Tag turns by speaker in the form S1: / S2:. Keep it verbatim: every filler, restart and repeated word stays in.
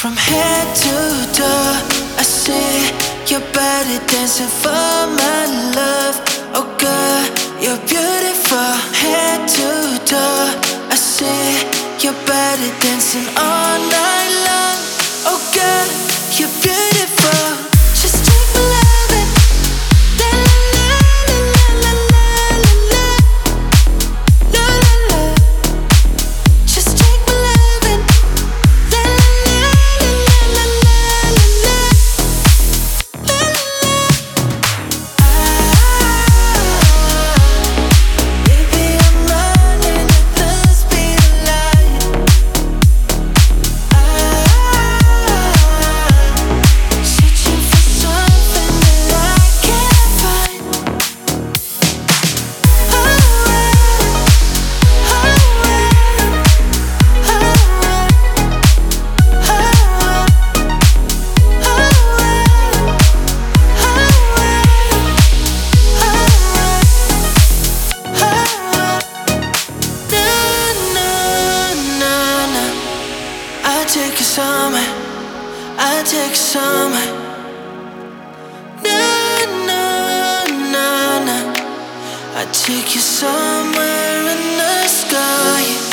S1: From head to toe, I see your body dancing for my love. Oh girl, you're beautiful. Head to toe, I see your body dancing all night long. Oh girl, you're beautiful. Just take my loving, la la la la la la la la la la. Just take my loving, la la la la la la la la. Baby, I'm running at the speed of light. Searching for something that I can't find. Oh, I take you somewhere, I take you somewhere. Na na na na, I take you somewhere in the sky.